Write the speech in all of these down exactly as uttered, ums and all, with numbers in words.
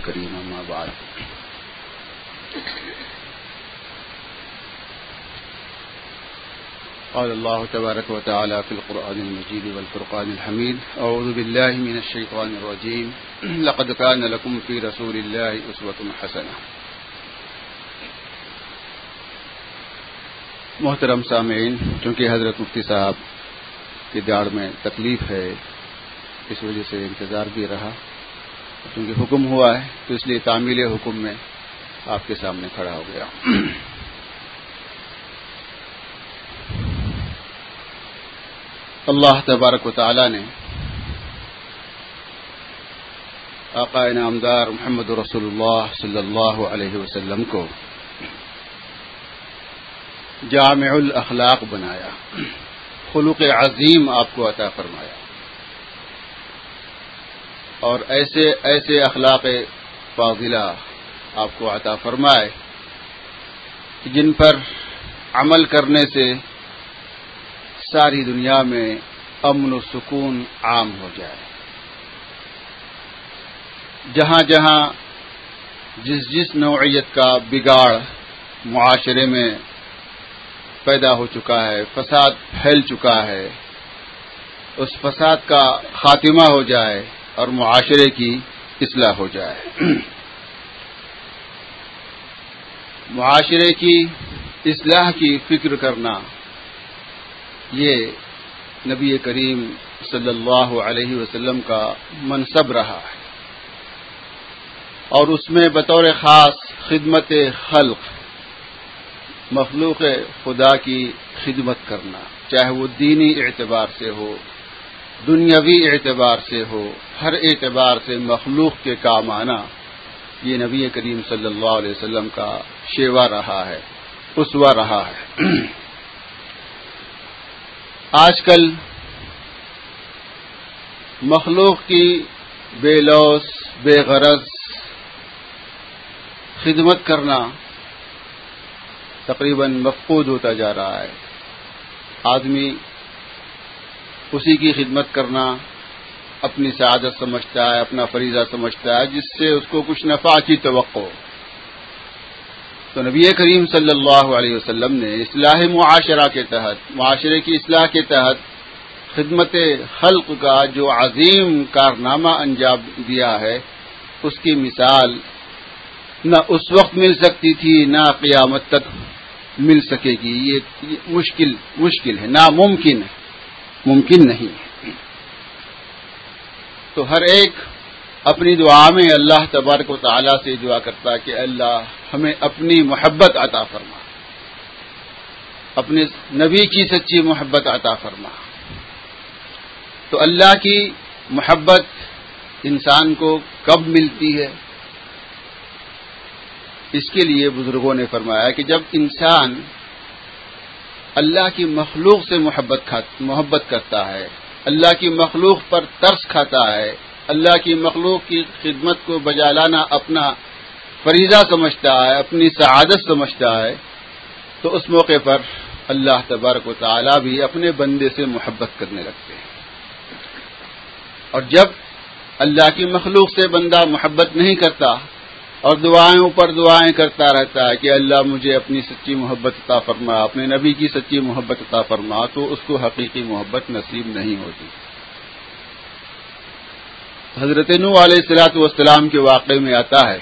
الكريم أما بعد قال الله تبارك وتعالى في القرآن المجيد والفرقان الحميد أعوذ بالله من الشيطان الرجيم لقد كان لكم في رسول الله أسوة حسنة. محترم سامعین، چونکہ حضرت مفتی صاحب کی داڑھ میں تکلیف ہے اس وجہ سے انتظار بھی رہا، چونکہ حکم ہوا ہے تو اس لیے تعمیل حکم میں آپ کے سامنے کھڑا ہو گیا. اللہ تبارک و تعالی نے آقا نامدار محمد رسول اللہ صلی اللہ علیہ وسلم کو جامع الاخلاق بنایا، خلق عظیم آپ کو عطا فرمایا، اور ایسے ایسے اخلاق فاضلہ آپ کو عطا فرمائے جن پر عمل کرنے سے ساری دنیا میں امن و سکون عام ہو جائے. جہاں جہاں جس جس نوعیت کا بگاڑ معاشرے میں پیدا ہو چکا ہے، فساد پھیل چکا ہے، اس فساد کا خاتمہ ہو جائے اور معاشرے کی اصلاح ہو جائے. معاشرے کی اصلاح کی فکر کرنا یہ نبی کریم صلی اللہ علیہ وسلم کا منصب رہا ہے، اور اس میں بطور خاص خدمت خلق، مخلوق خدا کی خدمت کرنا، چاہے وہ دینی اعتبار سے ہو، دنیاوی اعتبار سے ہو، ہر اعتبار سے مخلوق کے کام آنا، یہ نبی کریم صلی اللہ علیہ وسلم کا شیوا رہا ہے، اسوہ رہا ہے. آج کل مخلوق کی بے لوث بے غرض خدمت کرنا تقریباً مفقود ہوتا جا رہا ہے. آدمی اسی کی خدمت کرنا اپنی سعادت سمجھتا ہے، اپنا فریضہ سمجھتا ہے، جس سے اس کو کچھ نفع کی توقع ہو. تو نبی کریم صلی اللہ علیہ وسلم نے اصلاح معاشرہ کے تحت، معاشرے کی اصلاح کے تحت خدمت خلق کا جو عظیم کارنامہ انجام دیا ہے، اس کی مثال نہ اس وقت مل سکتی تھی نہ قیامت تک مل سکے گی. یہ مشکل مشکل ہے، ناممکن ہے، ممکن نہیں ہے. تو ہر ایک اپنی دعا میں اللہ تبارک و تعالی سے دعا کرتا ہے کہ اللہ ہمیں اپنی محبت عطا فرما، اپنے نبی کی سچی محبت عطا فرما. تو اللہ کی محبت انسان کو کب ملتی ہے؟ اس کے لیے بزرگوں نے فرمایا کہ جب انسان اللہ کی مخلوق سے محبت محبت کرتا ہے، اللہ کی مخلوق پر ترس کھاتا ہے، اللہ کی مخلوق کی خدمت کو بجا لانا اپنا فریضہ سمجھتا ہے، اپنی سعادت سمجھتا ہے، تو اس موقع پر اللہ تبارک و تعالی بھی اپنے بندے سے محبت کرنے لگتے ہیں. اور جب اللہ کی مخلوق سے بندہ محبت نہیں کرتا اور دعائیں اوپر دعائیں کرتا رہتا ہے کہ اللہ مجھے اپنی سچی محبت عطا فرما، اپنے نبی کی سچی محبت عطا فرما، تو اس کو حقیقی محبت نصیب نہیں ہوتی. حضرت نوح علیہ الصلوۃ والسلام کے واقعے میں آتا ہے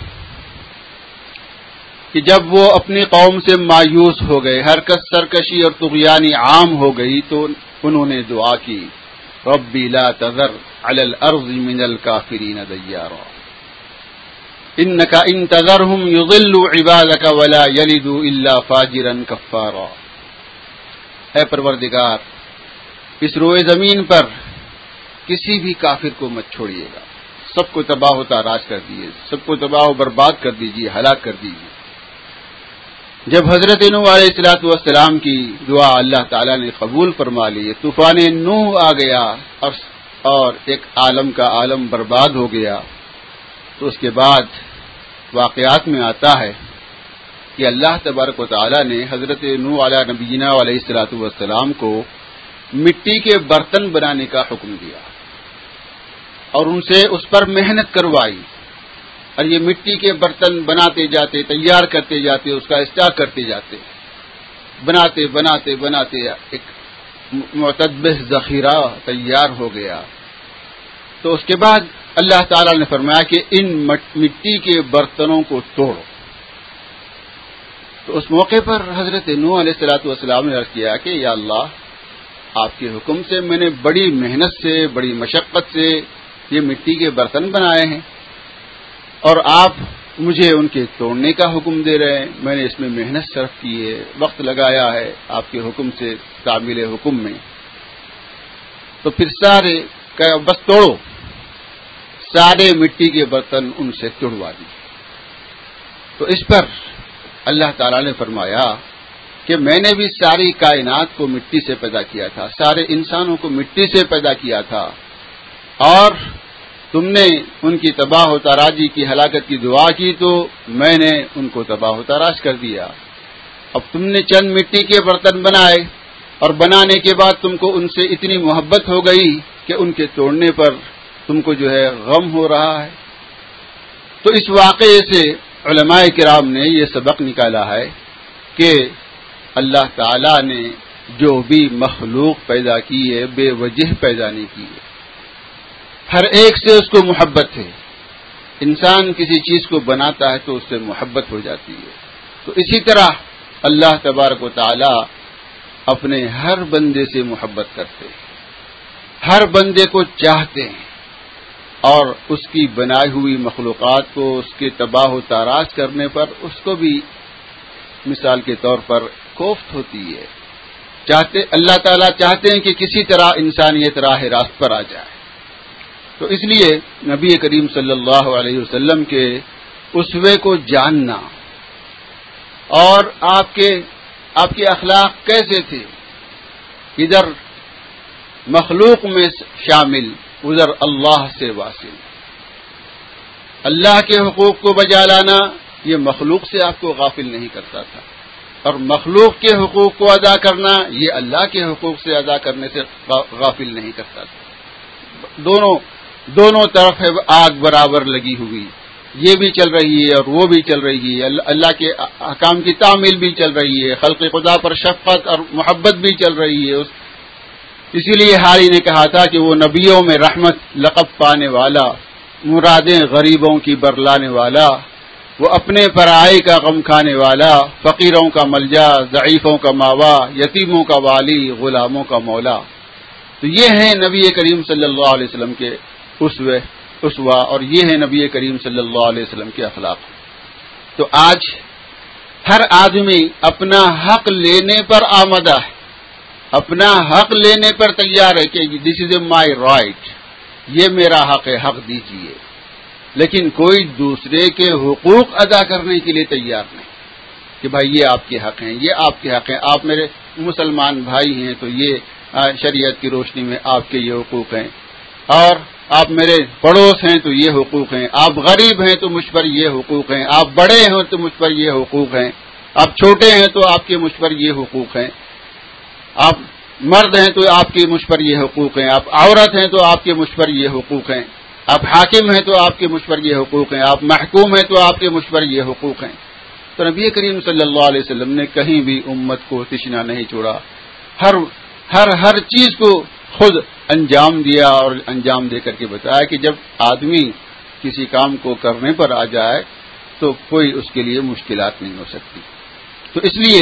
کہ جب وہ اپنی قوم سے مایوس ہو گئے، حرکت سرکشی اور طغیانی عام ہو گئی، تو انہوں نے دعا کی، ربی لا تذر علی الارض من الکافرین دیارا انک ان تذرهم یضلوا عبادک ولا یلدوا الا فاجرا کفارا. اے پروردگار، اس روئے زمین پر کسی بھی کافر کو مت چھوڑیے گا، سب کو تباہ و تاراج کر دیجیے، سب کو تباہ و برباد کر دیجیے، ہلاک کر دیجیے. جب حضرت نوح علیہ الصلوۃ والسلام کی دعا اللہ تعالیٰ نے قبول فرما لی، طوفان نوح آ گیا اور اور ایک عالم کا عالم برباد ہو گیا، تو اس کے بعد واقعات میں آتا ہے کہ اللہ تبارک و تعالیٰ نے حضرت نوح علیہ نبینا علیہ الصلوۃ والسلام کو مٹی کے برتن بنانے کا حکم دیا اور ان سے اس پر محنت کروائی. اور یہ مٹی کے برتن بناتے جاتے، تیار کرتے جاتے، اس کا اسٹاک کرتے جاتے، بناتے بناتے بناتے ایک معتبر ذخیرہ تیار ہو گیا. تو اس کے بعد اللہ تعالی نے فرمایا کہ ان مٹی کے برتنوں کو توڑو. تو اس موقع پر حضرت نوح علیہ الصلوۃ والسلام نے عرض کیا کہ یا اللہ، آپ کے حکم سے میں نے بڑی محنت سے، بڑی مشقت سے یہ مٹی کے برتن بنائے ہیں، اور آپ مجھے ان کے توڑنے کا حکم دے رہے ہیں. میں نے اس میں محنت صرف کی ہے، وقت لگایا ہے آپ کے حکم سے تعمیل حکم میں. تو پھر سارے کہ بس توڑو، سارے مٹی کے برتن ان سے توڑوا دی. تو اس پر اللہ تعالی نے فرمایا کہ میں نے بھی ساری کائنات کو مٹی سے پیدا کیا تھا، سارے انسانوں کو مٹی سے پیدا کیا تھا، اور تم نے ان کی تباہ و تاراجی کی، ہلاکت کی دعا کی تو میں نے ان کو تباہ و تاراج کر دیا. اب تم نے چند مٹی کے برتن بنائے، اور بنانے کے بعد تم کو ان سے اتنی محبت ہو گئی کہ ان کے توڑنے پر تم کو جو ہے غم ہو رہا ہے. تو اس واقعے سے علماء کرام نے یہ سبق نکالا ہے کہ اللہ تعالی نے جو بھی مخلوق پیدا کی ہے بے وجہ پیدا نہیں کی ہے، ہر ایک سے اس کو محبت ہے. انسان کسی چیز کو بناتا ہے تو اس سے محبت ہو جاتی ہے. تو اسی طرح اللہ تبارک و تعالی اپنے ہر بندے سے محبت کرتے ہیں، ہر بندے کو چاہتے ہیں، اور اس کی بنائی ہوئی مخلوقات کو اس کے تباہ و تاراج کرنے پر اس کو بھی مثال کے طور پر کوفت ہوتی ہے. چاہتے اللہ تعالیٰ چاہتے ہیں کہ کسی طرح انسانیت راہ راست پر آ جائے. تو اس لیے نبی کریم صلی اللہ علیہ وسلم کے اسوے کو جاننا، اور آپ کے آپ کے اخلاق کیسے تھے، ادھر مخلوق میں شامل، ادھر اللہ سے واصل. اللہ کے حقوق کو بجا لانا یہ مخلوق سے آپ کو غافل نہیں کرتا تھا، اور مخلوق کے حقوق کو ادا کرنا یہ اللہ کے حقوق سے ادا کرنے سے غافل نہیں کرتا تھا. دونوں دونوں طرف ہے آگ برابر لگی ہوئی، یہ بھی چل رہی ہے اور وہ بھی چل رہی ہے. اللہ کے احکام کی تعمیل بھی چل رہی ہے، خلق خدا پر شفقت اور محبت بھی چل رہی ہے. اسی لیے حاری نے کہا تھا کہ وہ نبیوں میں رحمت لقب پانے والا، مرادیں غریبوں کی برلانے والا، وہ اپنے پرائے کا غم کھانے والا، فقیروں کا ملجا، ضعیفوں کا ماوا، یتیموں کا والی، غلاموں کا مولا. تو یہ ہیں نبی کریم صلی اللہ علیہ وسلم کے اسوہ اسوا اور یہ ہے نبی کریم صلی اللہ علیہ وسلم کے اخلاق. تو آج ہر آدمی اپنا حق لینے پر آمدہ ہے، اپنا حق لینے پر تیار ہے کہ دس از مائی رائٹ، یہ میرا حق ہے، حق دیجیے. لیکن کوئی دوسرے کے حقوق ادا کرنے کے لیے تیار نہیں کہ بھائی یہ آپ کے حق ہیں، یہ آپ کے حق ہیں، آپ میرے مسلمان بھائی ہیں تو یہ شریعت کی روشنی میں آپ کے یہ حقوق ہیں، اور آپ میرے پڑوس ہیں تو یہ حقوق ہیں، آپ غریب ہیں تو مجھ پر یہ حقوق ہیں، آپ بڑے ہیں تو مجھ پر یہ حقوق ہیں، آپ چھوٹے ہیں تو آپ کے مجھ پر یہ حقوق ہیں، آپ مرد ہیں تو آپ کے مجھ پر یہ حقوق ہیں، آپ عورت ہیں تو آپ کے مجھ پر یہ حقوق ہیں، آپ حاکم ہیں تو آپ کے مجھ پر یہ حقوق ہیں، آپ محکوم ہیں تو آپ کے مجھ پر یہ حقوق ہیں. تو نبی کریم صلی اللہ علیہ وسلم نے کہیں بھی امت کو تشنا نہیں چھوڑا، ہر ہر ہر چیز کو خود انجام دیا، اور انجام دے کر کے بتایا کہ جب آدمی کسی کام کو کرنے پر آ جائے تو کوئی اس کے لیے مشکلات نہیں ہو سکتی. تو اس لیے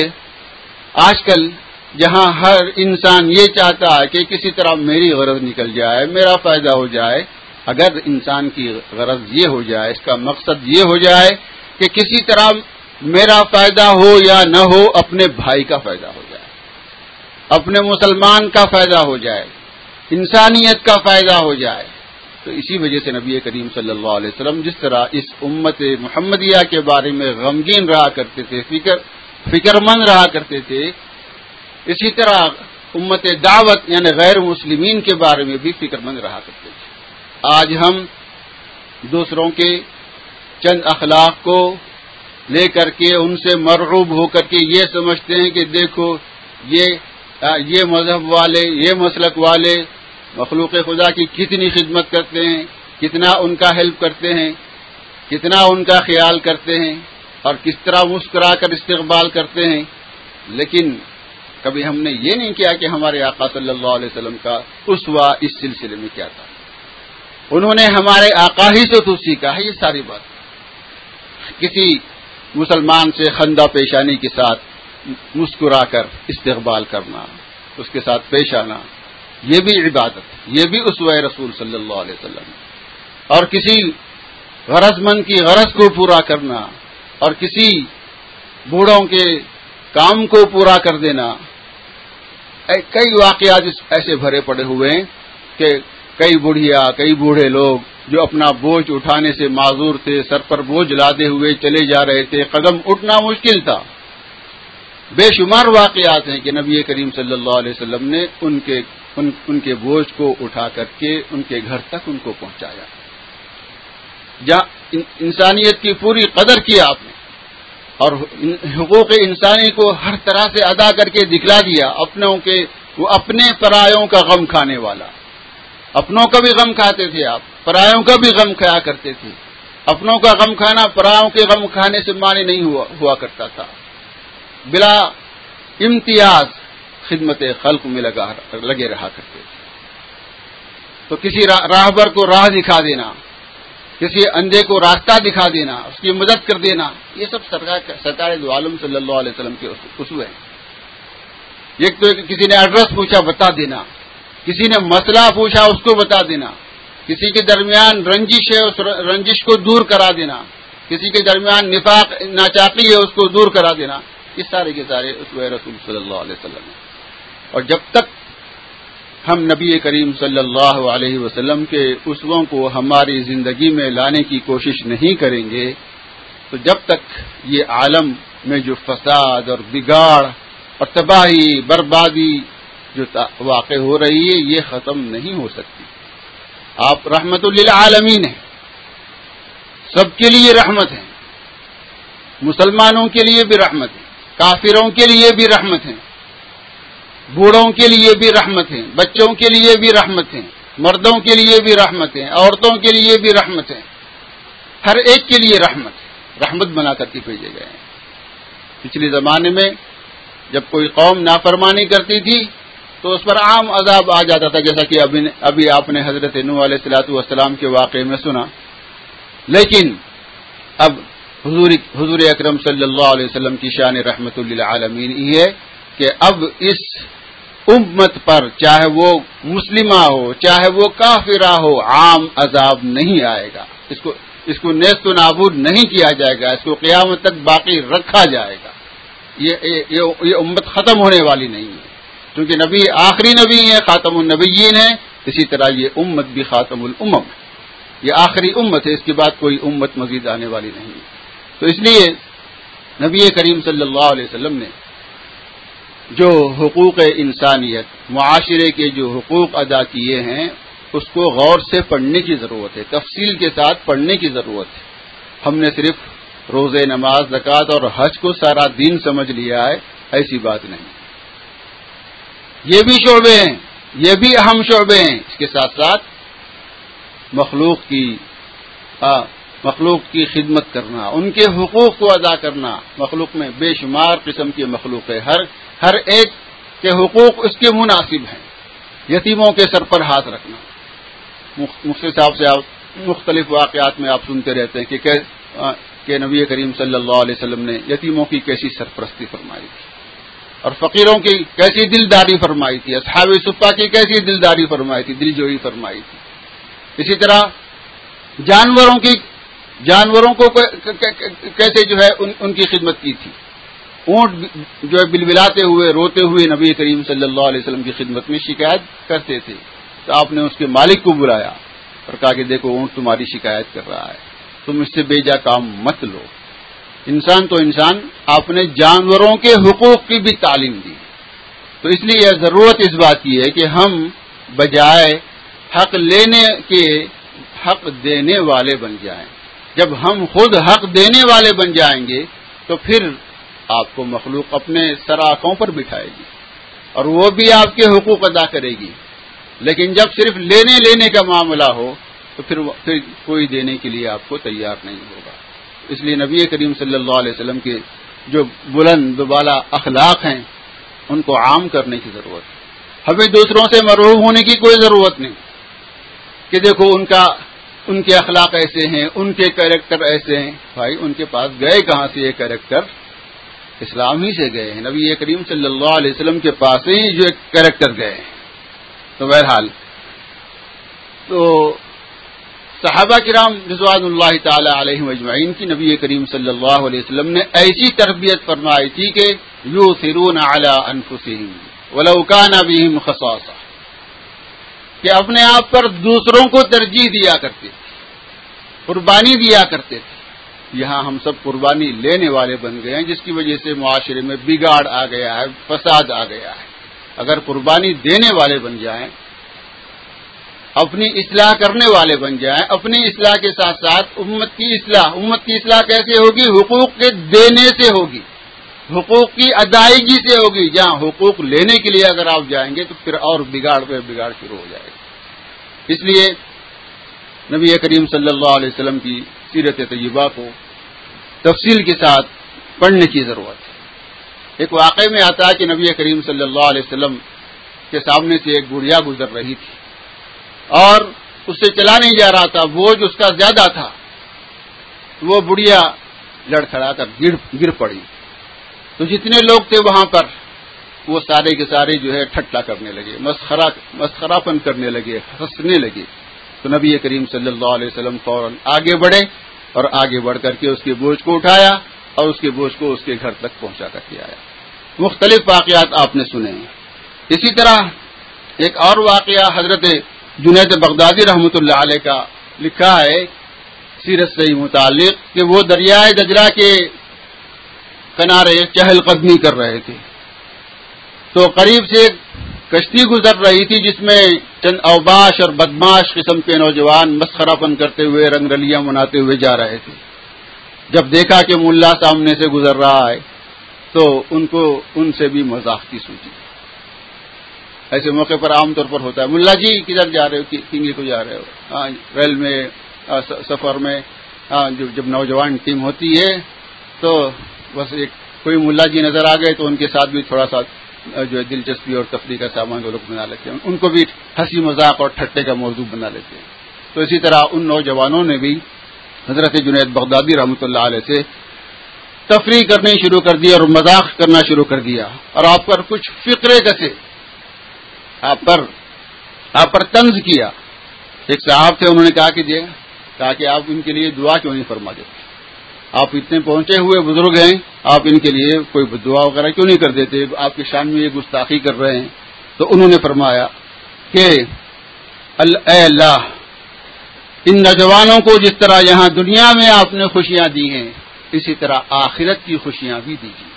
آج کل جہاں ہر انسان یہ چاہتا ہے کہ کسی طرح میری غرض نکل جائے، میرا فائدہ ہو جائے، اگر انسان کی غرض یہ ہو جائے، اس کا مقصد یہ ہو جائے کہ کسی طرح میرا فائدہ ہو یا نہ ہو، اپنے بھائی کا فائدہ ہو جائے، اپنے مسلمان کا فائدہ ہو جائے، انسانیت کا فائدہ ہو جائے. تو اسی وجہ سے نبی کریم صلی اللہ علیہ وسلم جس طرح اس امت محمدیہ کے بارے میں غمگین رہا کرتے تھے، فکر فکر مند رہا کرتے تھے، اسی طرح امت دعوت یعنی غیر مسلمین کے بارے میں بھی فکر مند رہا کرتے تھے. آج ہم دوسروں کے چند اخلاق کو لے کر کے ان سے مرعوب ہو کر کے یہ سمجھتے ہیں کہ دیکھو یہ یہ مذہب والے، یہ مسلک والے مخلوق خدا کی کتنی خدمت کرتے ہیں، کتنا ان کا ہیلپ کرتے ہیں. کتنا ان کا خیال کرتے ہیں اور کس طرح مسکرا کر استقبال کرتے ہیں، لیکن کبھی ہم نے یہ نہیں کیا کہ ہمارے آقا صلی اللہ علیہ وسلم کا اسوہ اس سلسلے میں کیا تھا۔ انہوں نے ہمارے آقا ہی سے تو سیکھا ہے یہ ساری بات۔ کسی مسلمان سے خندہ پیشانی کے ساتھ مسکرا کر استقبال کرنا، اس کے ساتھ پیش آنا، یہ بھی عبادت، یہ بھی اسوہ رسول صلی اللہ علیہ وسلم۔ اور کسی غرض مند کی غرض کو پورا کرنا اور کسی بوڑھوں کے کام کو پورا کر دینا، کئی واقعات ایسے بھرے پڑے ہوئے ہیں کہ کئی بڑھیا کئی بوڑھے لوگ جو اپنا بوجھ اٹھانے سے معذور تھے، سر پر بوجھ لادے ہوئے چلے جا رہے تھے، قدم اٹھنا مشکل تھا۔ بے شمار واقعات ہیں کہ نبی کریم صلی اللہ علیہ وسلم نے ان کے ان, ان کے بوجھ کو اٹھا کر کے ان کے گھر تک ان کو پہنچایا، جہاں انسانیت کی پوری قدر کی آپ نے اور حقوق انسانی کو ہر طرح سے ادا کر کے دکھلا دیا۔ اپنوں کے وہ اپنے پرایوں کا غم کھانے والا، اپنوں کا بھی غم کھاتے تھے آپ، پرایوں کا بھی غم کھایا کرتے تھے۔ اپنوں کا غم کھانا پرایوں کے غم کھانے سے معنی نہیں ہوا ہوا کرتا تھا۔ بلا امتیاز خدمت خلق میں لگا لگے رہا کرتے تھے۔ تو کسی راہبر کو راہ دکھا دینا، کسی اندھے کو راستہ دکھا دینا، اس کی مدد کر دینا، یہ سب سرکار دو عالم صلی اللہ علیہ وسلم کے اصول ہیں۔ ایک تو کسی نے ایڈریس پوچھا بتا دینا، کسی نے مسئلہ پوچھا اس کو بتا دینا، کسی کے درمیان رنجش ہے اس رنجش کو دور کرا دینا، کسی کے درمیان نفاق ناچاقی ہے اس کو دور کرا دینا، یہ سارے کے سارے اسوہ رسول صلی اللہ علیہ وسلم ہیں۔ اور جب تک ہم نبی کریم صلی اللہ علیہ وسلم کے اسووں کو ہماری زندگی میں لانے کی کوشش نہیں کریں گے تو جب تک یہ عالم میں جو فساد اور بگاڑ اور تباہی بربادی جو واقع ہو رہی ہے یہ ختم نہیں ہو سکتی۔ آپ رحمت للعالمین ہیں، سب کے لیے رحمت ہیں، مسلمانوں کے لیے بھی رحمت ہے، کافروں کے لیے بھی رحمت ہیں، بوڑھوں کے لیے بھی رحمت ہیں، بچوں کے لیے بھی رحمت ہیں، مردوں کے لیے بھی رحمت ہیں، عورتوں کے لیے بھی رحمت ہیں، ہر ایک کے لیے رحمت ہے، رحمت بنا کر کے بھیجے گئے ہیں۔ پچھلے زمانے میں جب کوئی قوم نافرمانی کرتی تھی تو اس پر عام عذاب آ جاتا تھا، جیسا کہ ابھی ابھی آپ نے حضرت نوح علیہ الصلوۃ والسلام کے واقعے میں سنا۔ لیکن اب حضور حضور اکرم صلی اللہ علیہ وسلم کی شان رحمت للعالمین یہ ہے کہ اب اس امت پر چاہے وہ مسلمہ ہو چاہے وہ کافرہ ہو عام عذاب نہیں آئے گا، اس کو اس کو نیست و نابود نہیں کیا جائے گا، اس کو قیامت تک باقی رکھا جائے گا۔ یہ یہ, یہ امت ختم ہونے والی نہیں ہے، کیونکہ نبی آخری نبی ہے، خاتم النبیین ہے، اسی طرح یہ امت بھی خاتم الامم ہے، یہ آخری امت ہے، اس کے بعد کوئی امت مزید آنے والی نہیں ہے۔ تو اس لیے نبی کریم صلی اللہ علیہ وسلم نے جو حقوق انسانیت معاشرے کے جو حقوق ادا کیے ہیں اس کو غور سے پڑھنے کی ضرورت ہے، تفصیل کے ساتھ پڑھنے کی ضرورت ہے۔ ہم نے صرف روزے نماز زکوٰۃ اور حج کو سارا دین سمجھ لیا ہے، ایسی بات نہیں۔ یہ بھی شعبے ہیں، یہ بھی اہم شعبے ہیں، اس کے ساتھ ساتھ مخلوق کی آ, مخلوق کی خدمت کرنا، ان کے حقوق کو ادا کرنا۔ مخلوق میں بے شمار قسم کی مخلوق ہے، ہر ہر ایک کے حقوق اس کے مناسب ہیں۔ یتیموں کے سر پر ہاتھ رکھنا، مفتی صاحب سے آپ مختلف واقعات میں آپ سنتے رہتے ہیں کہ کہ نبی کریم صلی اللہ علیہ وسلم نے یتیموں کی کیسی سرپرستی فرمائی تھی اور فقیروں کی کیسی دلداری فرمائی تھی، اصحاب صفہ کی کیسی دلداری فرمائی تھی، دلجوئی فرمائی تھی۔ اسی طرح جانوروں کی جانوروں کو کیسے جو ہے ان, ان کی خدمت کی تھی۔ اونٹ جو ہے بلبلاتے ہوئے روتے ہوئے نبی کریم صلی اللہ علیہ وسلم کی خدمت میں شکایت کرتے تھے، تو آپ نے اس کے مالک کو بلایا اور کہا کہ دیکھو اونٹ تمہاری شکایت کر رہا ہے، تم اس سے بیجا کام مت لو۔ انسان تو انسان، آپ نے جانوروں کے حقوق کی بھی تعلیم دی۔ تو اس لیے ضرورت اس بات کی ہے کہ ہم بجائے حق لینے کے حق دینے والے بن جائیں۔ جب ہم خود حق دینے والے بن جائیں گے تو پھر آپ کو مخلوق اپنے سر آنکھوں پر بٹھائے گی اور وہ بھی آپ کے حقوق ادا کرے گی۔ لیکن جب صرف لینے لینے کا معاملہ ہو تو پھر پھر کوئی دینے کے لیے آپ کو تیار نہیں ہوگا. اس لیے نبی کریم صلی اللہ علیہ وسلم کے جو بلند بالا اخلاق ہیں ان کو عام کرنے کی ضرورت ہے. ہمیں دوسروں سے مرعوب ہونے کی کوئی ضرورت نہیں کہ دیکھو ان کا ان کے اخلاق ایسے ہیں، ان کے کیریکٹر ایسے ہیں. بھائی ان کے پاس گئے کہاں سے یہ کیریکٹر؟ اسلام ہی سے گئے ہیں. نبی کریم صلی اللہ علیہ وسلم کے پاس ہی جو ایک کیریکٹر گئے ہیں. تو بہرحال تو صحابہ کرام رضوان اللہ تعالی علیہم اجمعین کی نبی کریم صلی اللہ علیہ وسلم نے ایسی تربیت فرمائی تھی کہ یؤثرون علی انفسہم ولو کان بہم خصاصہ، کہ اپنے آپ پر دوسروں کو ترجیح دیا کرتے تھے، قربانی دیا کرتے تھے. یہاں ہم سب قربانی لینے والے بن گئے ہیں، جس کی وجہ سے معاشرے میں بگاڑ آ گیا ہے، فساد آ گیا ہے. اگر قربانی دینے والے بن جائیں، اپنی اصلاح کرنے والے بن جائیں، اپنی اصلاح کے ساتھ ساتھ امت کی اصلاح. امت کی اصلاح کیسے ہوگی؟ حقوق کے دینے سے ہوگی، حقوق کی ادائیگی سے ہوگی. جہاں حقوق لینے کے لیے اگر آپ جائیں گے تو پھر اور بگاڑ پہ بگاڑ شروع ہو جائے گا. اس لیے نبی کریم صلی اللہ علیہ وسلم کی سیرت طیبہ کو تفصیل کے ساتھ پڑھنے کی ضرورت ہے. ایک واقعے میں آتا ہے کہ نبی کریم صلی اللہ علیہ وسلم کے سامنے سے ایک بڑھیا گزر رہی تھی اور اس سے چلا نہیں جا رہا تھا، بوجھ اس کا زیادہ تھا. وہ بڑھیا لڑکھڑا کر گر گر پڑی. تو جتنے لوگ تھے وہاں پر وہ سارے کے سارے جو ہے ٹھٹا کرنے لگے، مسخرہ مسخرہ پن کرنے لگے، ہنسنے لگے. تو نبی کریم صلی اللہ علیہ وسلم فوراً آگے بڑھے اور آگے بڑھ کر کے اس کے بوجھ کو اٹھایا اور اس کے بوجھ کو اس کے گھر تک پہنچا کر کے آیا. مختلف واقعات آپ نے سنے ہیں. اسی طرح ایک اور واقعہ حضرت جنید بغدادی رحمۃ اللہ علیہ کا لکھا ہے سیرت سے متعلق کہ وہ دریائے دجلہ کے کنارے چہل قدمی کر رہے تھے. تو قریب سے کشتی گزر رہی تھی جس میں چند اوباش اور بدماش قسم کے نوجوان مسخرہ پن کرتے ہوئے رنگ رلیاں مناتے ہوئے جا رہے تھے. جب دیکھا کہ ملا سامنے سے گزر رہا ہے تو ان کو ان سے بھی مذاق کی سوچی. ایسے موقع پر عام طور پر ہوتا ہے، ملا جی کدھر جا رہے ہو؟ کنگی کو جا رہے ہو؟ ہاں ریل میں سفر میں ہاں جب نوجوان ٹیم ہوتی ہے تو بس ایک کوئی ملا جی نظر آ گئے تو ان کے ساتھ بھی تھوڑا سا جو ہے دلچسپی اور تفریح کا سامان وہ لوگ بنا لیتے ہیں، ان کو بھی ہنسی مذاق اور ٹھٹے کا موضوع بنا لیتے ہیں. تو اسی طرح ان نوجوانوں نے بھی حضرت جنید بغدادی رحمۃ اللہ علیہ سے تفریح کرنی شروع کر دی اور مذاق کرنا شروع کر دیا اور آپ پر کچھ فقرے کسے، آپ پر آپ پر طنز کیا. ایک صاحب تھے، انہوں نے کہا کہ جی کہا کہ آپ ان کے لیے دعا کیوں نہیں فرما دیتے؟ آپ اتنے پہنچے ہوئے بزرگ ہیں، آپ ان کے لیے کوئی دعا وغیرہ کیوں نہیں کر دیتے؟ آپ کی شان میں یہ گستاخی کر رہے ہیں. تو انہوں نے فرمایا کہ اے اللہ، ان نوجوانوں کو جس طرح یہاں دنیا میں آپ نے خوشیاں دی ہیں اسی طرح آخرت کی خوشیاں بھی دیجیے.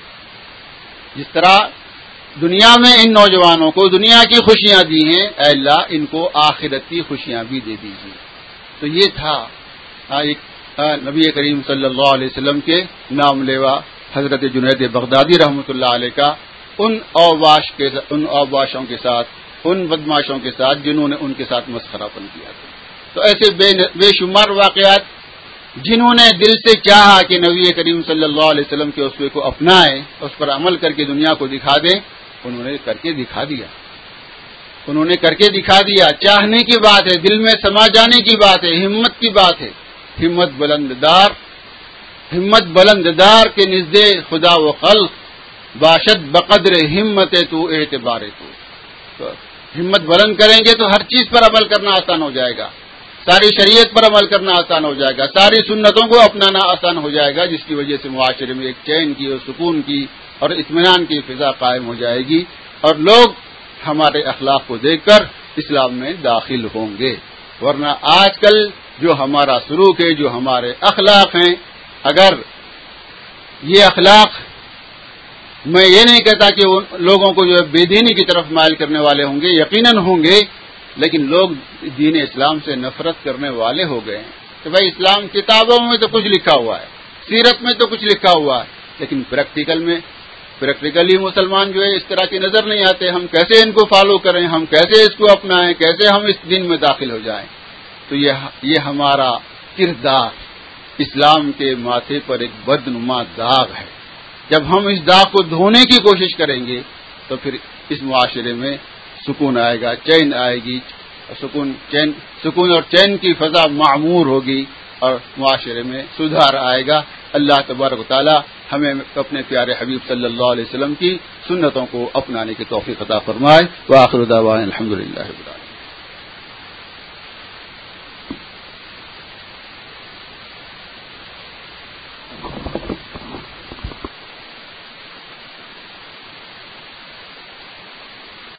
جس طرح دنیا میں ان نوجوانوں کو دنیا کی خوشیاں دی ہیں، اے اللہ ان کو آخرت کی خوشیاں بھی دے دیجیے. تو یہ تھا ایک نبی کریم صلی اللہ علیہ وسلم کے نام لیوا حضرت جنید بغدادی رحمۃ اللہ علیہ کا ان اوباش کے ان اوباشوں کے ساتھ، ان بدماشوں کے ساتھ جنہوں نے ان کے ساتھ مسخرہ پن کیا تھا. تو ایسے بے بے شمار واقعات جنہوں نے دل سے چاہا کہ نبی کریم صلی اللہ علیہ وسلم کے اسوے کو اپنائیں، اس پر عمل کر کے دنیا کو دکھا دیں، انہوں نے کر کے دکھا دیا. انہوں نے کر کے دکھا دیا. چاہنے کی بات ہے، دل میں سما جانے کی بات ہے، ہمت کی بات ہے. ہمت بلند دار ہمت بلند دار کے نزد خدا و خلق باشد بقدر ہمت تو اعتبار تو. تو ہمت بلند کریں گے تو ہر چیز پر عمل کرنا آسان ہو جائے گا، ساری شریعت پر عمل کرنا آسان ہو جائے گا، ساری سنتوں کو اپنانا آسان ہو جائے گا، جس کی وجہ سے معاشرے میں ایک چین کی اور سکون کی اور اطمینان کی فضا قائم ہو جائے گی اور لوگ ہمارے اخلاق کو دیکھ کر اسلام میں داخل ہوں گے. ورنہ آج کل جو ہمارا سلوک ہے، جو ہمارے اخلاق ہیں، اگر یہ اخلاق، میں یہ نہیں کہتا کہ لوگوں کو جو ہے بے دینی کی طرف مائل کرنے والے ہوں گے، یقیناً ہوں گے، لیکن لوگ دین اسلام سے نفرت کرنے والے ہو گئے ہیں. کہ بھائی اسلام کتابوں میں تو کچھ لکھا ہوا ہے، سیرت میں تو کچھ لکھا ہوا ہے، لیکن پریکٹیکل میں پریکٹیکلی مسلمان جو ہے اس طرح کی نظر نہیں آتے. ہم کیسے ان کو فالو کریں، ہم کیسے اس کو اپنائیں، کیسے ہم اس دین میں داخل ہو جائیں. تو یہ یہ ہمارا کردار اسلام کے ماتھے پر ایک بدنما داغ ہے. جب ہم اس داغ کو دھونے کی کوشش کریں گے تو پھر اس معاشرے میں سکون آئے گا، چین آئے گی، سکون چین سکون اور چین کی فضا معمور ہوگی اور معاشرے میں سدھار آئے گا. اللہ تبارک و تعالی ہمیں اپنے پیارے حبیب صلی اللہ علیہ وسلم کی سنتوں کو اپنانے کی توفیق عطا فرمائے. وآخر دعوانا الحمدللہ رب العالمین.